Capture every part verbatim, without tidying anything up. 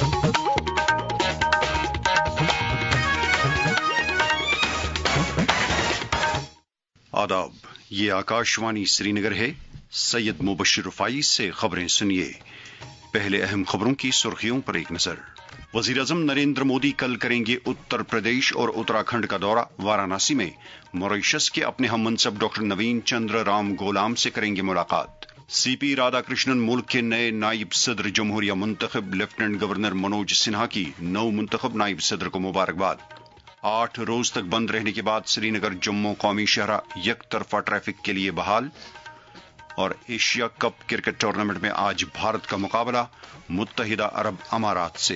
आदाब, ये आकाशवाणी श्रीनगर है। सैयद मुबशिर रफाई से खबरें सुनिए। पहले अहम खबरों की सुर्खियों पर एक नजर। वजीर आजम नरेंद्र मोदी कल करेंगे उत्तर प्रदेश और उत्तराखंड का दौरा। वाराणसी में मॉरिशस के अपने हम मनसब डॉक्टर नवीन चंद्र राम गोलाम से करेंगे मुलाकात। सीपी राधाकृष्णन मुल्क के नए नायब सदर जमहूरिया मुंतखब। लेफ्टिनेंट गवर्नर मनोज सिन्हा की नौ मुंतखब नायब सदर को मुबारकबाद। आठ रोज तक बंद रहने के बाद श्रीनगर जम्मू कौमी शहरा एक तरफा ट्रैफिक के लिए बहाल। और एशिया कप क्रिकेट टूर्नामेंट में आज भारत का मुकाबला मुत्तहिदा अरब अमारात से।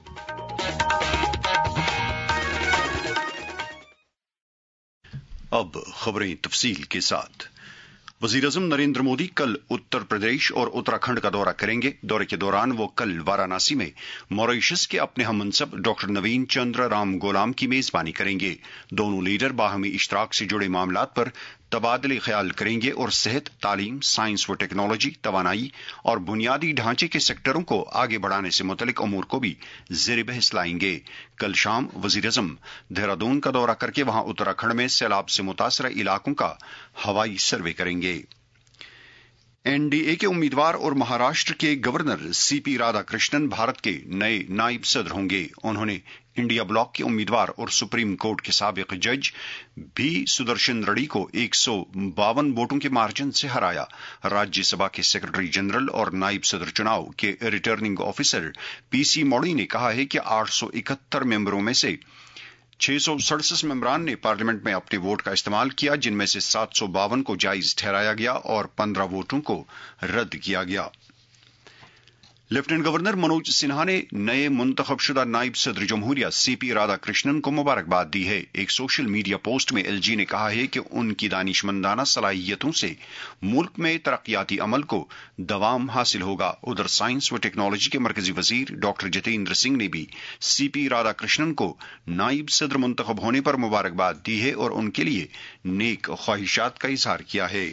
अब खबरें तफसील के साथ। वजीर आजम नरेंद्र मोदी कल उत्तर प्रदेश और उत्तराखंड का दौरा करेंगे। दौरे के दौरान वो कल वाराणसी में मॉरिशस के अपने हम मनसब डॉक्टर नवीन चंद्र राम गोलाम की मेजबानी करेंगे। दोनों लीडर बाहमी इश्तराक से जुड़े मामलात पर तबादले ख्याल करेंगे और सेहत, तालीम, साइंस व टेक्नोलॉजी, तवानाई और बुनियादी ढांचे के सेक्टरों को आगे बढ़ाने से मुतल्लिक अमूर को भी ज़ेर बहस लाएंगे। कल शाम वजीर आजम देहरादून का दौरा करके वहां उत्तराखंड में सैलाब से मुतासरा इलाकों का हवाई सर्वे करेंगे। एनडीए के उम्मीदवार और महाराष्ट्र के गवर्नर सीपी राधाकृष्णन भारत के नए नायब सदर होंगे। उन्होंने इंडिया ब्लॉक के उम्मीदवार और सुप्रीम कोर्ट के साबिक जज बी सुदर्शन रेड्डी को एक सौ बावन वोटों के मार्जिन से हराया। राज्यसभा के सेक्रेटरी जनरल और नायब सदर चुनाव के रिटर्निंग ऑफिसर पीसी मौड़ी ने कहा है कि आठ सौ इकहत्तर मेंबरों में से छह सौ सड़सठ मेंबरान ने पार्लियामेंट में अपने वोट का इस्तेमाल किया, जिनमें से सात सौ बावन को जायज ठहराया गया और पंद्रह वोटों को रद्द किया गया। लेफ्टिनेंट गवर्नर मनोज सिन्हा ने नए मुंतखबशुदा नायब सदर जमहूरिया सीपी राधाकृष्णन को मुबारकबाद दी है। एक सोशल मीडिया पोस्ट में एलजी ने कहा है कि उनकी दानिशमंदाना सलाहियतों से मुल्क में तरक्याती अमल को दवाम हासिल होगा। उधर साइंस व टेक्नोलॉजी के मरकजी वजीर डॉक्टर जितेंद्र सिंह ने भी सीपी राधाकृष्णन को नायब सदर मुंतखब होने पर मुबारकबाद दी है और उनके लिए नेक ख्वाहिशात का इजहार किया है।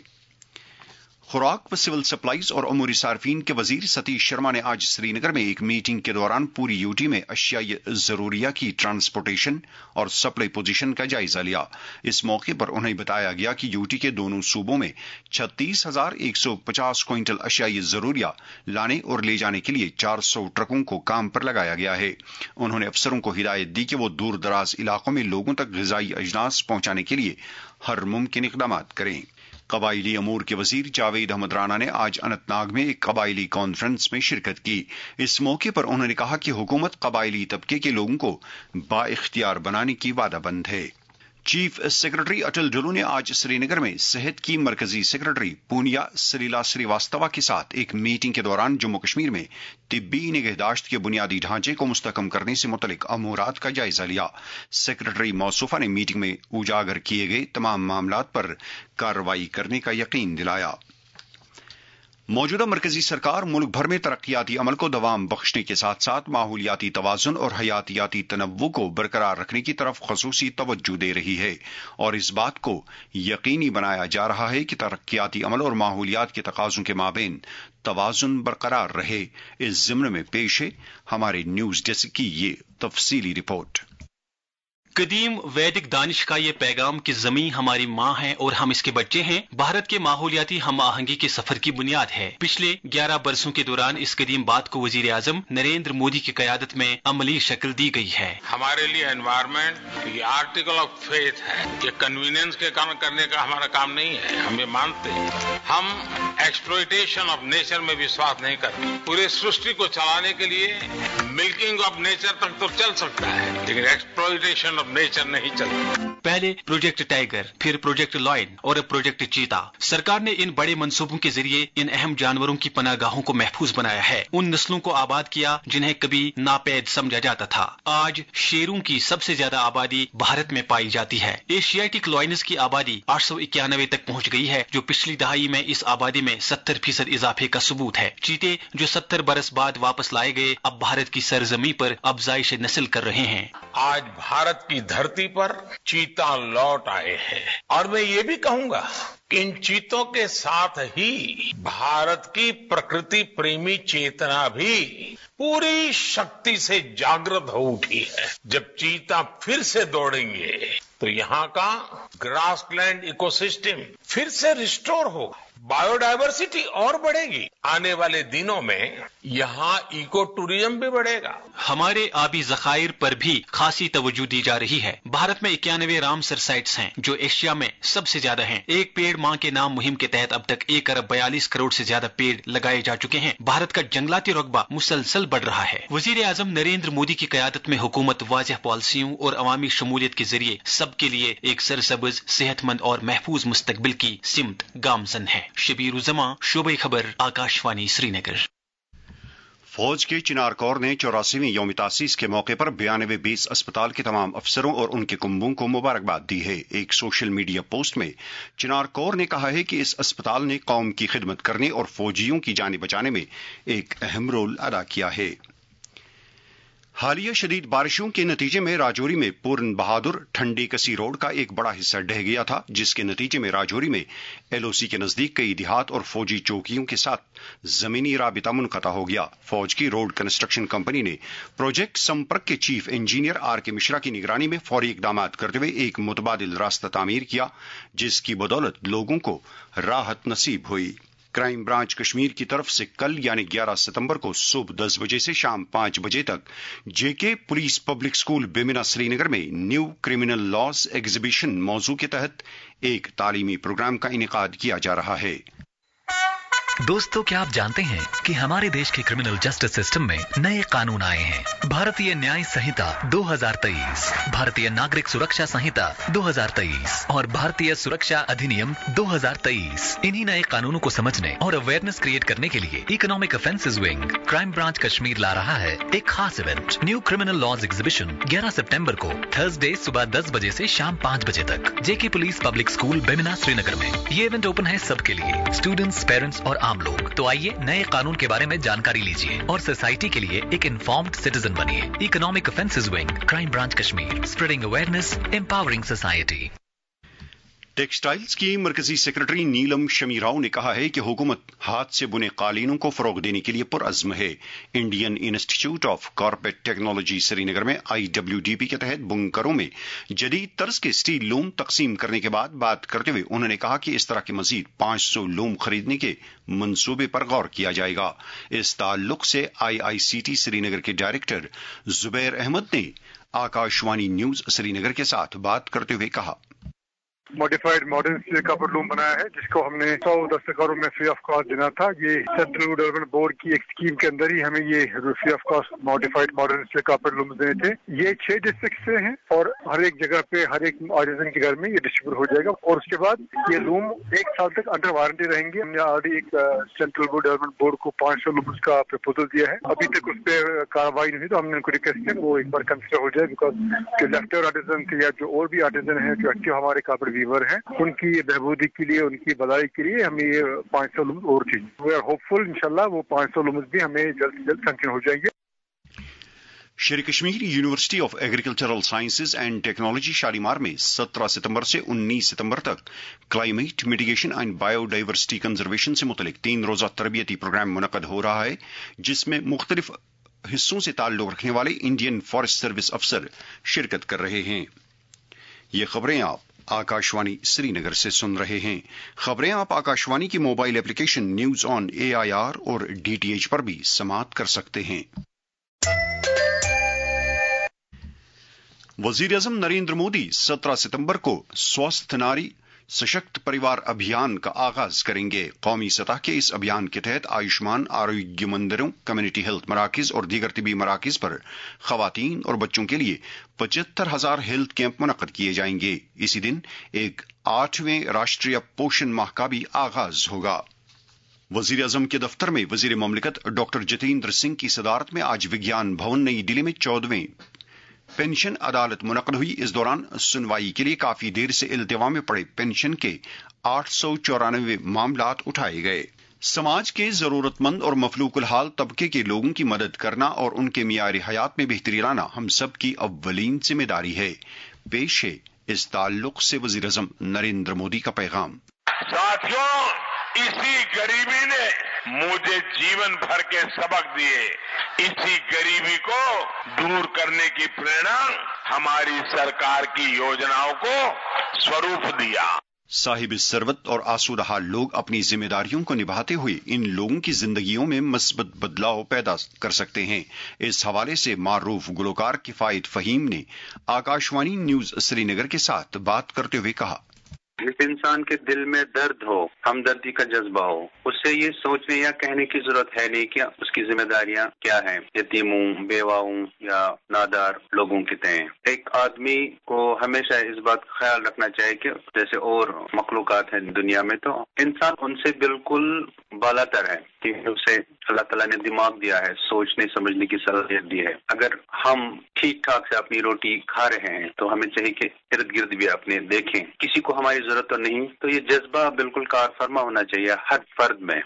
खुराक व सिविल सप्लाईज और अमूरी सार्फिन के वजीर सतीश शर्मा ने आज श्रीनगर में एक मीटिंग के दौरान पूरी यूटी में अशियाई जरूरिया की ट्रांसपोर्टेशन और सप्लाई पोजीशन का जायजा लिया। इस मौके पर उन्हें बताया गया कि यूटी के दोनों सूबों में छत्तीस हजार एक सौ पचास क्विंटल अशियाई जरूरिया लाने और ले जाने के लिए चार सौ ट्रकों को काम पर लगाया गया है। उन्होंने अफसरों को हिदायत दी कि वो दूर दराज इलाकों में लोगों तक ग़िज़ाई अजनास पहुंचाने के लिए हर मुमकिन इक़दामात करें। कबायली अमूर के वजीर जावेद अहमद राना ने आज अनंतनाग में एक कबायली कॉन्फ्रेंस में शिरकत की। इस मौके पर उन्होंने कहा कि हुकूमत कबायली तबके के लोगों को बाइख्तियार बनाने की वादाबंद है। चीफ सेक्रेटरी अटल डुल्लू ने आज श्रीनगर में सेहत की मरकजी सेक्रेटरी पूनिया सलीला श्रीवास्तवा के साथ एक मीटिंग के दौरान जम्मू कश्मीर में तिब्बी निगहदाश्त के बुनियादी ढांचे को मुस्तहकम करने से मुतल्लिक अमूरात का जायजा लिया। सेक्रेटरी मौसूफा ने मीटिंग में उजागर किए गए तमाम मामलात पर कार्रवाई करने का यकीन दिलाया। मौजूदा मरकजी सरकार मुल्क भर में तरक्याती अमल को दवाम बख्शने के साथ साथ माहौलियाती तवाज़ुन और हयातियाती तनव्वु को बरकरार रखने की तरफ खसूसी तवज्जो दे रही है और इस बात को यकीनी बनाया जा रहा है कि तरक्याती अमल और माहौलियात के तकाज़ों के माबेन तवाज़ुन बरकरार रहे। इस ज़िम्न में पेश है हमारे न्यूज़ डेस्क की ये तफसीली रिपोर्ट। कदीम वैदिक दानिश का ये पैगाम कि जमीन हमारी माँ है और हम इसके बच्चे हैं, भारत के माहौलियाती हम आहंगी के सफर की बुनियाद है। पिछले ग्यारह बरसों के दौरान इस कदीम बात को वजीर आजम नरेंद्र मोदी की क़यादत में अमली शक्ल दी गई है। हमारे लिए एनवायरमेंट ये आर्टिकल ऑफ फेथ है, ये कन्वीनियंस के कारण करने का हमारा काम नहीं है, हम ये मानते हैं। हम एक्सप्लॉयटेशन ऑफ नेचर में विश्वास नहीं करते। पूरे सृष्टि को चलाने के लिए मिल्किंग ऑफ नेचर तक तो चल सकता है, लेकिन एक्सप्लॉयटेशन नेचर नहीं चलता। पहले प्रोजेक्ट टाइगर, फिर प्रोजेक्ट लॉयन और प्रोजेक्ट चीता। सरकार ने इन बड़े मंसूबों के जरिए इन अहम जानवरों की पनाहगाहों को महफूज बनाया है, उन नस्लों को आबाद किया जिन्हें कभी नापैद समझा जाता था। आज शेरों की सबसे ज्यादा आबादी भारत में पाई जाती है। एशियाटिक लॉयनस की आबादी आठ सौ इक्यानवे तक पहुँच गई है, जो पिछली दहाई में इस आबादी में सत्तर फीसद इजाफे का सबूत है। चीते जो सत्तर बरस बाद वापस लाए गए, अब भारत की सरजमी पर अफजाइश नस्ल कर रहे हैं। आज भारत की धरती पर चीता लौट आए हैं और मैं ये भी कहूंगा कि इन चीतों के साथ ही भारत की प्रकृति प्रेमी चेतना भी पूरी शक्ति से जागृत हो उठी है। जब चीता फिर से दौड़ेंगे तो यहाँ का ग्रासलैंड इकोसिस्टम फिर से रिस्टोर होगा, बायोडायवर्सिटी और बढ़ेगी। आने वाले दिनों में यहाँ इको टूरिज्म भी बढ़ेगा। हमारे आबी जखायर पर भी खासी तवज्जो दी जा रही है। भारत में इक्यानवे रामसर साइट्स हैं जो एशिया में सबसे ज्यादा हैं। एक पेड़ माँ के नाम मुहिम के तहत अब तक एक अरब बयालीस करोड़ से ज्यादा पेड़ लगाए जा चुके हैं। भारत का जंगलाती रकबा मुसलसल बढ़ रहा है। वजीर आजम नरेंद्र मोदी की क़यादत में हुकूमत वाज़ेह पॉलिसियों और अवामी शमूलियत के जरिए सबके लिए एक सरसब्ज़, सेहतमंद और महफूज मुस्तकबिल की सिमत गामजन है। शबीर उज़्ज़मा, शोबे खबर, आकाशवाणी श्रीनगर। फौज के चिनार कौर ने चौरासीवीं यौम तासीस के मौके पर बयानवे बेस अस्पताल के तमाम अफसरों और उनके कुंबों को मुबारकबाद दी है। एक सोशल मीडिया पोस्ट में चिनार कौर ने कहा है कि इस अस्पताल ने कौम की खिदमत करने और फौजियों की जानें बचाने में एक अहम रोल अदा किया है। हालिया शदीद बारिशों के नतीजे में राजौरी में पूर्न बहादुर ठंडी कसी रोड का एक बड़ा हिस्सा ढह गया था, जिसके नतीजे में राजौरी में एलओसी के नजदीक कई देहात और फौजी चौकियों के साथ जमीनी राबिता मुनक़ता हो गया। फौज की रोड कंस्ट्रक्शन कंपनी ने प्रोजेक्ट संपर्क के चीफ इंजीनियर आर के मिश्रा की निगरानी में फौरी इकदाम करते हुए एक मुतबादिल रास्ता तामीर किया, जिसकी बदौलत लोगों को राहत नसीब हुई। क्राइम ब्रांच कश्मीर की तरफ से कल यानी ग्यारह सितंबर को सुबह दस बजे से शाम पांच बजे तक JK police public school Bemina Srinagar में न्यू क्रिमिनल लॉज एग्जीबिशन मौजू के तहत एक तालीमी प्रोग्राम का इनेकाद किया जा रहा है। दोस्तों, क्या आप जानते हैं कि हमारे देश के क्रिमिनल जस्टिस सिस्टम में नए कानून आए हैं। भारतीय न्याय संहिता दो हज़ार तेईस, भारतीय नागरिक सुरक्षा संहिता दो हज़ार तेईस और भारतीय सुरक्षा अधिनियम दो हज़ार तेईस। इन्हीं नए कानूनों को समझने और अवेयरनेस क्रिएट करने के लिए economic offences wing crime branch Kashmir ला रहा है एक खास event, new criminal laws exhibition ग्यारह सितंबर को थर्सडे सुबह दस बजे से शाम पाँच बजे तक JK police public school Bemina Srinagar में। ये इवेंट ओपन है सबके लिए, स्टूडेंट्स, पेरेंट्स और आम लोग। तो आइए नए कानून के बारे में जानकारी लीजिए और सोसाइटी के लिए एक इन्फॉर्म्ड सिटीजन बनिए। Economic offences wing crime branch Kashmir, spreading awareness, empowering society. Textiles की मरकजी सेक्रेटरी नीलम शमी राव ने कहा है कि हुकूमत हाथ से बुने कालीनों को फरोग देने के लिए पुरअज़्म है। Indian institute of corporate technology Srinagar में आई डब्ल्यू डी पी के तहत बुनकरों में जदीद तर्ज के स्टील लूम तकसीम करने के बाद बात करते हुए उन्होंने कहा कि इस तरह के मजीद पांच सौ लूम खरीदने के मंसूबे पर गौर किया जाएगा। इस ताल्लुक से आई आई सी टी श्रीनगर के डायरेक्टर जुबैर अहमद ने आकाशवाणी न्यूज श्रीनगर के साथ बात करते हुए कहा, मॉडिफाइड मॉडर्न स्टील का लूम बनाया है जिसको हमने सौ दस्तकारों में फ्री ऑफ कॉस्ट देना था। ये सेंट्रल डेवलपमेंट बोर्ड की एक स्कीम के अंदर ही हमें ये free of cost modified modern steel का लूम देने थे। ये छह डिस्ट्रिक्ट से हैं और हर एक जगह पे हर एक आर्टिजन के घर में ये डिस्ट्रीब्यूट हो जाएगा और उसके बाद ये लूम एक साल तक अंडर वारंटी रहेंगे। हमने ऑलरेडी एक सेंट्रल डेवलपमेंट बोर्ड को पांच सौ लूम का प्रपोजल दिया है, अभी तक उस पर कार्रवाई नहीं हुई, तो हमने उनको रिक्वेस्ट किया वो एक बार कंसिडर हो जाए, बिकॉज जो लेफ्ट आर्टिजन थे या जो और भी आर्टिजन है जो एक्टिव हमारे कापड़ वीवर हैं, उनकी बहबूदी के लिए, उनकी भलाई के लिए हमें ये पाँच सौ लूम्स और चाहिए। वी आर होपफुल इंशाल्लाह वो पाँच सौ लूम्स भी हमें जल्द से जल्द सैंक्शन हो जाएंगे। Sher Kashmir university of agricultural sciences and technology Shalimar में सत्रह सितंबर से उन्नीस सितंबर तक climate mitigation and biodiversity conservation से मुतलिक तीन रोजा तरबियती प्रोग्राम मुनक्कद हो रहा है, जिसमें मुख्तलिफ हिस्सों से ताल्लुक रखने वाले इंडियन फॉरेस्ट सर्विस अफसर शिरकत कर रहे हैं। ये खबरें आप आकाशवाणी श्रीनगर से सुन रहे हैं। खबरें आप आकाशवाणी की mobile application news on A I R और डी टी एच पर भी समाअत कर सकते हैं। वजीर आजम नरेंद्र मोदी सत्रह सितंबर को स्वस्थ नारी सशक्त परिवार अभियान का आगाज करेंगे। कौमी सतह के इस अभियान के तहत आयुष्मान आरोग्य मंदिरों, कम्युनिटी हेल्थ मराकिज और दीगर तिबी मराकिज पर खवातीन और बच्चों के लिए पचहत्तर हजार हेल्थ कैंप मुनक्कद किए जाएंगे। इसी दिन एक आठवें राष्ट्रीय पोषण माह का भी आगाज होगा। वजीर आजम के दफ्तर में वजीर ममलिकत डॉक्टर जितेंद्र सिंह की सदारत में आज विज्ञान भवन नई दिल्ली में चौदहवें पेंशन अदालत मुनक्कद हुई। इस दौरान सुनवाई के लिए काफी देर से इल्तिवा में पड़े पेंशन के आठ सौ चौरानवे मामलात उठाए गए। समाज के जरूरतमंद और मफलूकुल हाल तबके के लोगों की मदद करना और उनके मियार हयात में बेहतरी लाना हम सब की अव्वलीन जिम्मेदारी है। पेश है इस ताल्लुक से वजीर आजम नरेंद्र मोदी का पैगाम। साथियों, इसी गरीबी ने मुझे जीवन भर के सबक दिए। इसी गरीबी को दूर करने की प्रेरणा हमारी सरकार की योजनाओं को स्वरूप दिया। साहिब सरवत और आसूदा लोग अपनी जिम्मेदारियों को निभाते हुए इन लोगों की जिंदगियों में मस्बत बदलाव पैदा कर सकते हैं। इस हवाले से मारूफ गुलकार किफायत फहीम ने आकाशवाणी न्यूज श्रीनगर के साथ बात करते हुए कहा, जिस इंसान के दिल में दर्द हो, हमदर्दी का जज्बा हो, उससे ये सोचने या कहने की जरूरत है नहीं कि उसकी जिम्मेदारियां क्या हैं, यतीमों, बेवाओं या नादार लोगों की तय। एक आदमी को हमेशा इस बात का ख्याल रखना चाहिए कि जैसे और मखलूकात हैं दुनिया में, तो इंसान उनसे बिल्कुल बालातर है कि उसे अल्लाह ताला ने दिमाग दिया है, सोचने समझने की सलाहियत दी है। अगर हम ठीक ठाक से अपनी रोटी खा रहे हैं तो हमें चाहिए कि इर्द गिर्द भी अपने देखें, किसी को हमारी जरूरत तो नहीं, तो ये जज्बा बिल्कुल कारफरमा होना चाहिए हर फर्द में।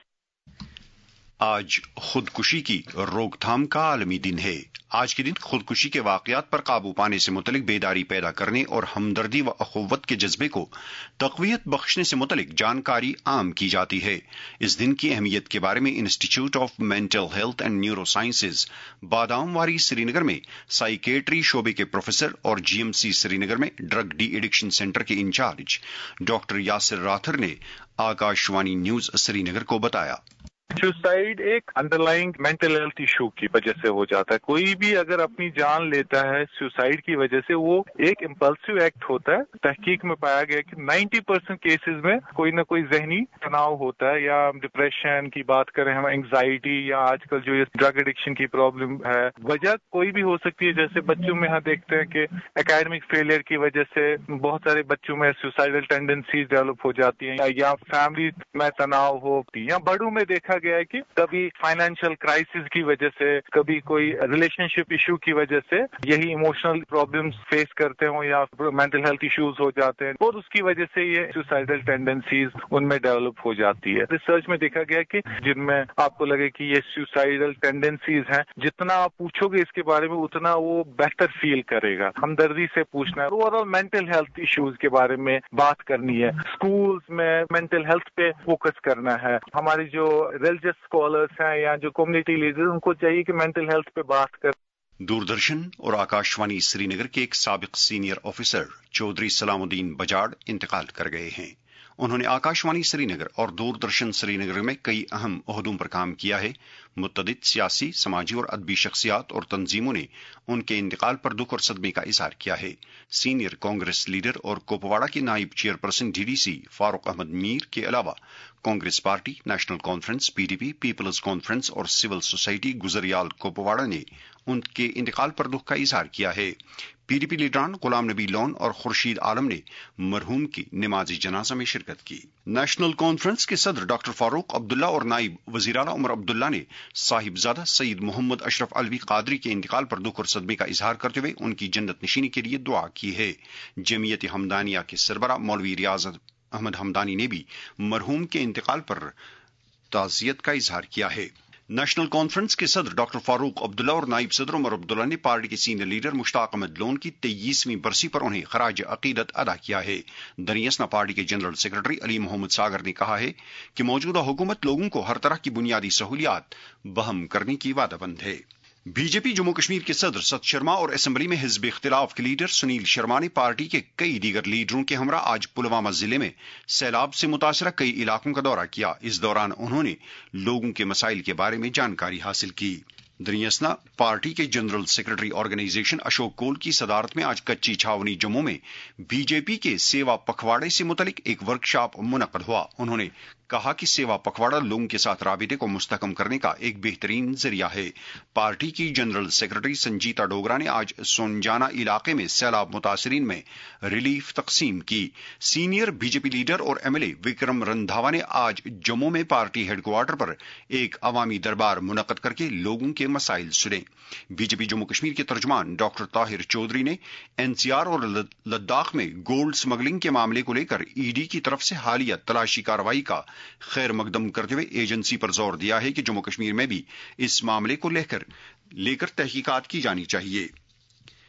आज खुदकुशी की रोकथाम का आलमी दिन है। आज के दिन खुदकुशी के वाकयात पर काबू पाने से मुतलिक बेदारी पैदा करने और हमदर्दी व अखुव्वत के जज्बे को तक़वियत बख्शने से मुतलिक जानकारी आम की जाती है। इस दिन की अहमियत के बारे में institute of mental health and neuro sciences Badamwari Srinagar में साइकेट्री शोबे के प्रोफेसर और जीएमसी श्रीनगर में ड्रग डी एडिक्शन सेंटर के इंचार्ज डॉक्टर यासिर राथर ने आकाशवाणी न्यूज श्रीनगर को बताया, सुसाइड एक अंडरलाइंग मेंटल हेल्थ इशू की वजह से हो जाता है। कोई भी अगर अपनी जान लेता है सुसाइड की वजह से, वो एक इम्पल्सिव एक्ट होता है। तहकीक में पाया गया कि नब्बे परसेंट केसेस में कोई ना कोई जहनी तनाव होता है, या डिप्रेशन की बात करें हम, एंग्जाइटी, या आजकल जो ये ड्रग एडिक्शन की प्रॉब्लम है, वजह कोई भी हो सकती है। जैसे बच्चों में हम देखते हैं कि एकेडमिक फेलियर की वजह से बहुत सारे बच्चों में सुसाइडल टेंडेंसीज डेवलप हो जाती हैं, या फैमिली में तनाव हो, या बड़ों में देखा गया है कि कभी फाइनेंशियल क्राइसिस की वजह से, कभी कोई रिलेशनशिप इशू की वजह से यही इमोशनल प्रॉब्लम्स फेस करते हो, या मेंटल हेल्थ इश्यूज हो जाते हैं, और उसकी वजह से ये सुसाइडल टेंडेंसीज उनमें डेवलप हो जाती है। रिसर्च में देखा गया कि जिनमें आपको लगे कि ये सुसाइडल टेंडेंसीज हैं, जितना आप पूछोगे इसके बारे में उतना वो बेहतर फील करेगा। हमदर्दी से पूछना है, ओवरऑल मेंटल हेल्थ इश्यूज के बारे में बात करनी है, स्कूल्स में मेंटल हेल्थ पे फोकस करना है। हमारी जो रिलीजियस स्कॉलर्स हैं या जो कम्युनिटी लीडर, उनको चाहिए कि मेंटल हेल्थ पे बात कर। दूरदर्शन और आकाशवाणी श्रीनगर के एक साबिक सीनियर ऑफिसर चौधरी सलामुद्दीन बजाड़ इंतकाल कर गए हैं। उन्होंने आकाशवाणी श्रीनगर और दूरदर्शन श्रीनगर में कई अहम ओहदों पर काम किया है। मुतअद्दिद सियासी, समाजी और अदबी शख्सियात और तंजीमों ने उनके इंतकाल पर दुख और सदमे का इजहार किया है। सीनियर कांग्रेस लीडर और कुपवाड़ा के नायब चेयरपर्सन डीडीसी फारूक अहमद मीर के अलावा Congress party, national conference, PDP, people's conference और सिविल सोसाइटी गुजरियाल कुपवाड़ा ने उनके इंतकाल पर दुख का इजहार किया है। पीडीपी लीडरान गुलाम नबी लोन और खुर्शीद आलम ने मरहूम की नमाजी जनाजा में शिरकत की। नेशनल कॉन्फ्रेंस के सदर डॉक्टर फारूक अब्दुल्ला और नाइब वजीर आला उमर अब्दुल्ला ने साहिबजादा सईद मोहम्मद अशरफ अलवी कादरी के इंतकाल पर दुख और सदमे का इजहार करते हुए उनकी जन्नत नशीनी के लिए दुआ की है। जमीयत हमदानिया के सरबरा मौलवी रियाज अहमद हमदानी ने भी मरहूम के इंतकाल पर ताज़ियत का इजहार किया है। नेशनल कॉन्फ्रेंस के सदर डॉक्टर फारूक अब्दुल्ला और नाइब सदर उमर अब्दुल्ला ने पार्टी के सीनियर लीडर मुश्ताक अहमद लोन की तेईसवीं बरसी पर उन्हें खराज अकीदत अदा किया है। दरियसना पार्टी के जनरल सेक्रेटरी अली मोहम्मद सागर ने कहा है कि मौजूदा हुकूमत लोगों को हर तरह की बुनियादी सहूलियात बहम करने की वादाबंद है। बीजेपी जम्मू कश्मीर के सदर सत शर्मा और असेंबली में हिज़्ब इख्तिलाफ के लीडर सुनील शर्मा ने पार्टी के कई दीगर लीडरों के हमरा आज पुलवामा जिले में सैलाब से मुतासरा कई इलाकों का दौरा किया। इस दौरान उन्होंने लोगों के मसाइल के बारे में जानकारी हासिल की। दरियसना पार्टी के general secretary organisation Ashok Koul की सदारत में आज कच्ची छावनी जम्मू में बीजेपी के सेवा पखवाड़े से मुतलिक एक वर्कशॉप मुनक्कद हुआ। उन्होंने कहा कि सेवा पखवाड़ा लोगों के साथ राबिते को मुस्तहकम करने का एक बेहतरीन जरिया है। पार्टी की जनरल सेक्रेटरी संजीता डोगरा ने आज सोनजाना इलाके में सैलाब मुतासरीन में रिलीफ तकसीम की। सीनियर बीजेपी लीडर और एमएलए विक्रम रंधावा ने आज जम्मू में पार्टी हेडक्वार्टर पर एक अवामी दरबार मुनक्कद करके लोगों के मसाइल सुने। बीजेपी जम्मू कश्मीर के तर्जुमान डॉक्टर ताहिर चौधरी ने एनसीआर और लद्दाख में गोल्ड स्मगलिंग के मामले को लेकर ईडी की तरफ से हालिया तलाशी कार्रवाई का खैर मकदम करते हुए एजेंसी पर जोर दिया है कि जम्मू कश्मीर में भी इस मामले को लेकर लेकर तहकीकात की जानी चाहिए।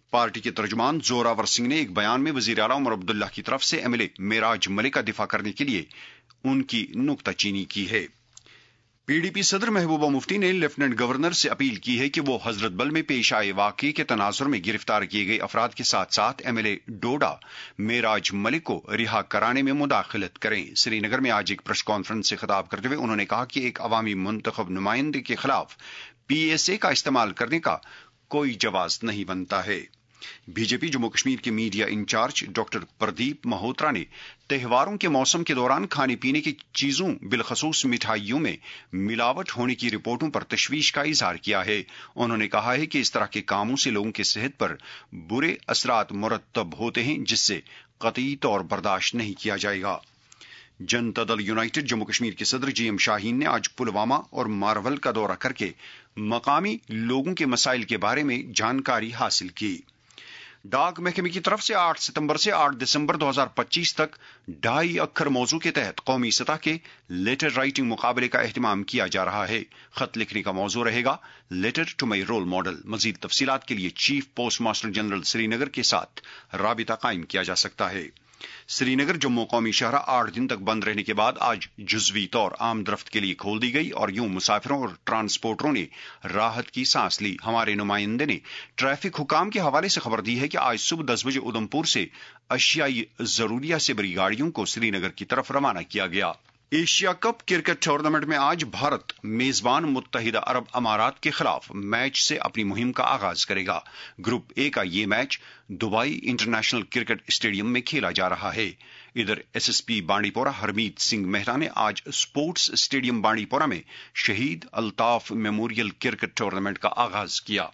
पार्टी के तर्जुमान जोरावर सिंह ने एक बयान में वजीर आला उमर अब्दुल्ला की तरफ से एमएलए मेराज मलिक का दिफा करने के लिए उनकी नुक्ताचीनी की है। पीडीपी सदर महबूबा मुफ्ती ने लेफ्टिनेंट गवर्नर से अपील की है कि वो हजरत बल में पेश आए वाकये के तनाजुर में गिरफ्तार किए गए अफराद के साथ साथ एमएलए डोडा मेराज मलिक को रिहा कराने में मुदाखलत करें। श्रीनगर में आज एक प्रेस कॉन्फ्रेंस से खिताब करते हुए उन्होंने कहा कि एक अवामी मुंतखब नुमाइंदे के खिलाफ पीएसए का इस्तेमाल करने का कोई जवाज नहीं बनता है। बीजेपी जम्मू कश्मीर के media in charge doctor Pradeep Malhotra ने त्योहारों के मौसम के दौरान खाने पीने की चीजों बिलखसूस मिठाइयों में मिलावट होने की रिपोर्टों पर तशवीश का इजहार किया है। उन्होंने कहा है कि इस तरह के कामों से लोगों की सेहत पर बुरे असरात मुरतब होते हैं, जिससे कतई तौर बर्दाश्त नहीं किया जाएगा। जनता दल यूनाइटेड जम्मू कश्मीर के सदर जी एम शाहीन ने आज पुलवामा और मारवल का दौरा करके मकामी लोगों के मसाइल के बारे में जानकारी हासिल की। डाक महकमे की तरफ से आठ सितंबर से आठ दिसंबर दो हज़ार पच्चीस तक ढाई अक्षर मौजू के तहत कौमी सतह के लेटर राइटिंग मुकाबले का एहतमाम किया जा रहा है। खत लिखने का मौजू रहेगा letter to my role model. मजीद तफसीलात के लिए chief post master general Srinagar के साथ राबिता कायम किया जा सकता है। श्रीनगर जम्मू कौमी शहरा आठ दिन तक बंद रहने के बाद आज जुजवी तौर आम दरफ्त के लिए खोल दी गई और यूं मुसाफिरों और ट्रांसपोर्टरों ने राहत की सांस ली। हमारे नुमाइंदे ने ट्रैफिक हुकाम के हवाले से खबर दी है कि आज सुबह दस बजे उधमपुर से अशियाई जरूरिया से बड़ी गाड़ियों को श्रीनगर की तरफ रवाना किया गया। एशिया कप क्रिकेट टूर्नामेंट में आज भारत मेजबान मुत्तहिदा अरब अमारात के खिलाफ मैच से अपनी मुहिम का आगाज करेगा। ग्रुप ए का ये match Dubai international cricket stadium में खेला जा रहा है। इधर एसएसपी बांडीपोरा हरमीत सिंह मेहरा ने आज स्पोर्ट्स स्टेडियम बांडीपोरा में शहीद अल्ताफ मेमोरियल क्रिकेट टूर्नामेंट का आगाज किया।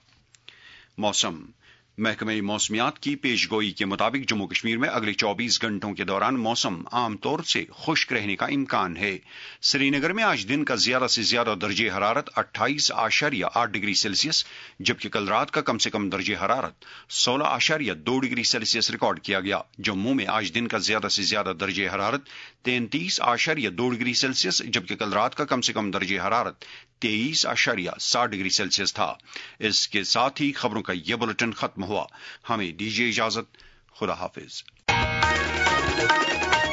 मौसम महकमे मौसमियात की पेशगोई के मुताबिक जम्मू कश्मीर में अगले चौबीस घंटों के दौरान मौसम आमतौर से खुश्क रहने का इम्कान है। श्रीनगर में आज दिन का ज्यादा से ज्यादा दर्जे हरारत अट्ठाईस आशारिया आठ डिग्री सेल्सियस, जबकि कल रात का कम से कम दर्जे हरारत सोलह आशारिया दो डिग्री सेल्सियस रिकॉर्ड किया गया। जम्मू में आज दिन का ज्यादा से ज्यादा दर्जे हरारत तैंतीस आशारिया दो डिग्री सेल्सियस, जबकि कल रात का कम से कम दर्जे हरारत तेईस आशारिया साठ डिग्री सेल्सियस था। इसके साथ ही खबरों का यह बुलेटिन खत्म हुआ। हमें दीजिए इजाजत। खुदा हाफिज।